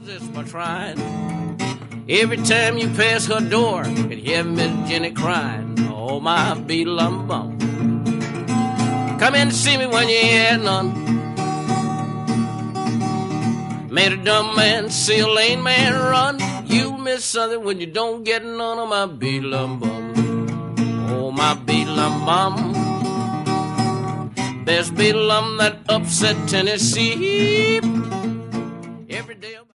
resist my trying. Every time you pass her door, can hear Miss Jenny crying. Oh, my be-lum-bum. Come in to see me when you hear none. Made a dumb man see a lame man run. You miss something when you don't get none of my be-lum-bum. Oh, my be-lum-bum. There's be-lum that upset Tennessee. Every day